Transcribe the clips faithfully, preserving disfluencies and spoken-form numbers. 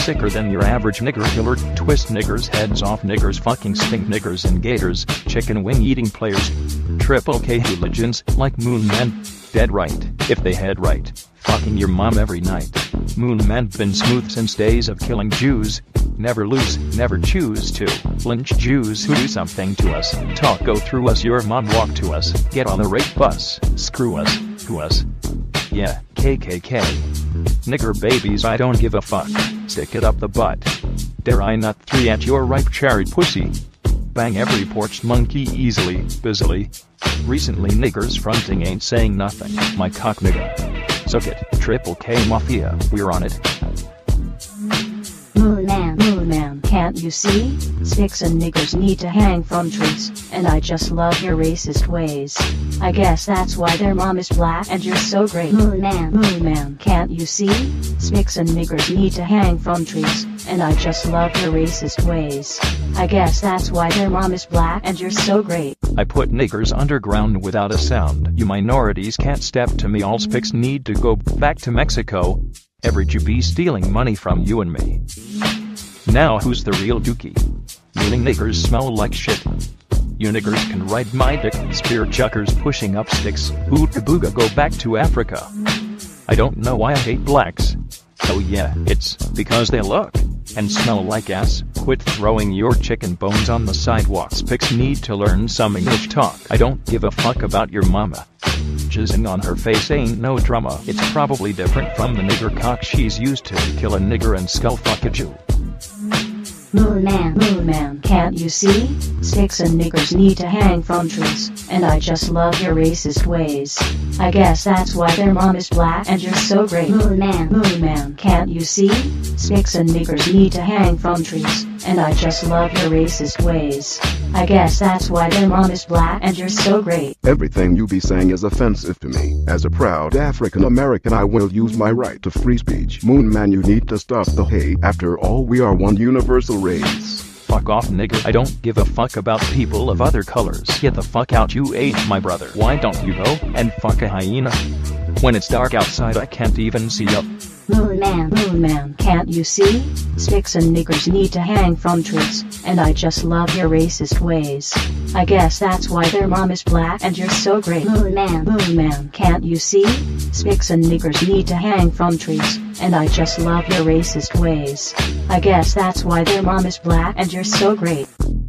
sicker than your average nigger killer. Twist niggers heads off niggers, fucking stink niggers and gators, chicken wing eating players, triple K hooligans like Moon Man. Dead right, if they head right, fucking your mom every night. Moon Man been smooth since days of killing Jews. Never lose, never choose to lynch Jews who do something to us. Talk go through us, your mom walk to us. Get on the rape bus, screw us, who us. Yeah, K K K. Nigger babies, I don't give a fuck. Stick it up the butt. Dare I not three at your ripe cherry pussy? Bang every porch monkey easily, busily. Recently niggers fronting ain't saying nothing. My cock nigga. Suck it, triple K Mafia, we're on it. Moon Man, Moon Man, can't you see? Sticks and niggers need to hang from trees, and I just love your racist ways. I guess that's why their mom is black and you're so great. Moon Man, Moon Man, can't you see? Sticks and niggers need to hang from trees, and I just love your racist ways. I guess that's why their mom is black and you're so great. I put niggers underground without a sound. You minorities can't step to me. All spics need to go back to Mexico. Every Jew be stealing money from you and me. Now who's the real dookie? Meaning niggers smell like shit. You niggers can ride my dick. Spear chuckers pushing up sticks. Ooga booga, go back to Africa. I don't know why I hate blacks. Oh yeah, it's because they look and smell like ass. Quit throwing your chicken bones on the sidewalk. Spics need to learn some English talk. I don't give a fuck about your mama. Jizzing on her face ain't no drama. It's probably different from the nigger cock she's used to kill a nigger and skull fuck a Jew. Moon Man, Moon Man, can't you see? Sticks and niggers need to hang from trees, and I just love your racist ways. I guess that's why their mom is black and you're so great. Moon Man, Moon Man, can't you see? Sticks and niggers need to hang from trees, and I just love your racist ways. I guess that's why their mom is black and you're so great. Everything you be saying is offensive to me. As a proud African American, I will use my right to free speech. Moon Man, you need to stop the hate. After all, we are one universal race. Fuck off, nigger. I don't give a fuck about people of other colors. Get the fuck out, you ate my brother. Why don't you go and fuck a hyena? When it's dark outside, I can't even see up. Moon Man, Moon Man, can't you see? Sticks and niggers need to hang from trees, and I just love your racist ways. I guess that's why their mom is black and you're so great. Moon Man, Moon Man, can't you see? Sticks and niggers need to hang from trees, and I just love your racist ways. I guess that's why their mom is black and you're so great.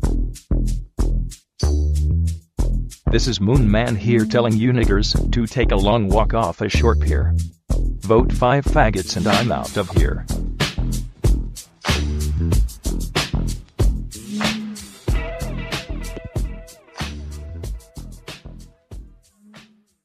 This is Moon Man here telling you niggers to take a long walk off a short pier. Vote five faggots and I'm out of here.